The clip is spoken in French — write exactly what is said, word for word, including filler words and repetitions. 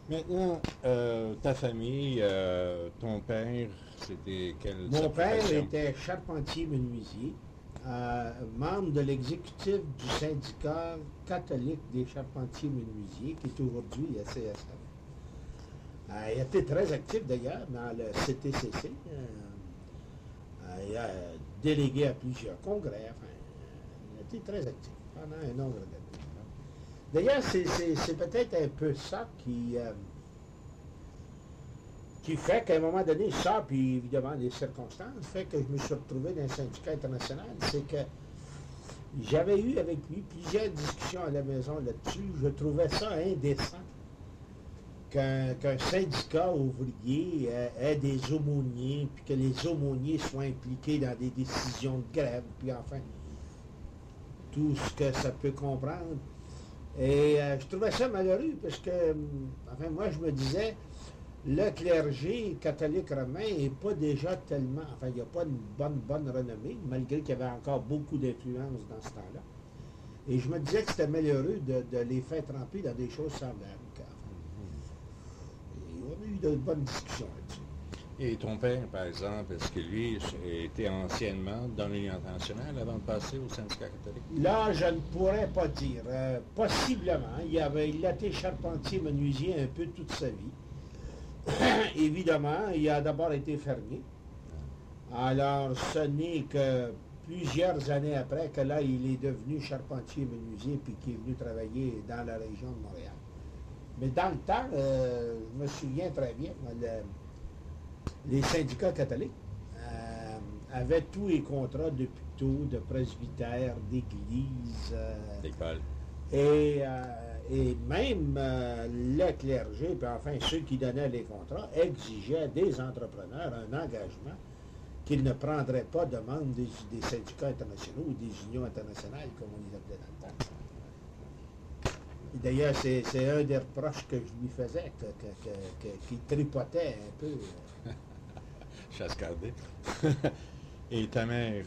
Maintenant, euh, ta famille, euh, ton père, c'était quelle sa Mon père profession? était charpentier-menuisier, euh, membre de l'exécutif du syndicat catholique des charpentiers-menuisiers, qui est aujourd'hui la C S F. Euh, il a été très actif d'ailleurs dans le C T C C. Euh, euh, il a délégué à plusieurs congrès. Enfin, euh, il a été très actif pendant un nombre d'années. D'ailleurs, c'est, c'est- c'est peut-être un peu ça qui, euh, qui fait qu'à un moment donné, ça, puis évidemment les circonstances, fait que je me suis retrouvé dans un syndicat international. C'est que j'avais eu avec lui plusieurs discussions à la maison là-dessus. Je trouvais ça indécent qu'un qu'un syndicat ouvrier euh, ait des aumôniers, puis que les aumôniers soient impliqués dans des décisions de grève, puis enfin, tout ce que ça peut comprendre. Et euh, je trouvais ça malheureux parce que, hum, enfin, moi, je me disais, le clergé catholique romain n'est pas déjà tellement, enfin, il n'y a pas une bonne, bonne renommée, malgré qu'il y avait encore beaucoup d'influence dans ce temps-là. Et je me disais que c'était malheureux de, de les faire tremper dans des choses semblables. Et on a eu de bonnes discussions là-dessus. Et ton père, par exemple, est-ce que lui était anciennement dans l'Union internationale avant de passer au syndicat catholique? Là, je ne pourrais pas dire. Euh, possiblement. Il, avait, il a été charpentier-menuisier un peu toute sa vie. Évidemment, il a d'abord été fermier. Alors, ce n'est que plusieurs années après que là, il est devenu charpentier-menuisier puis qu'il est venu travailler dans la région de Montréal. Mais dans le temps, euh, je me souviens très bien, moi, le- les syndicats catholiques euh, avaient tous les contrats d'hôpitaux, de presbytères, d'églises, euh, L'école. et, euh, et même euh, le clergé, puis enfin ceux qui donnaient les contrats, exigeaient des entrepreneurs un engagement qu'ils ne prendraient pas de membres des, des syndicats internationaux ou des unions internationales, comme on les appelait dans le temps. Et d'ailleurs, c'est, c'est un des reproches que je lui faisais, que, que, que, que- qu'il tripotait un peu. Chasse gardée. Et ta mère,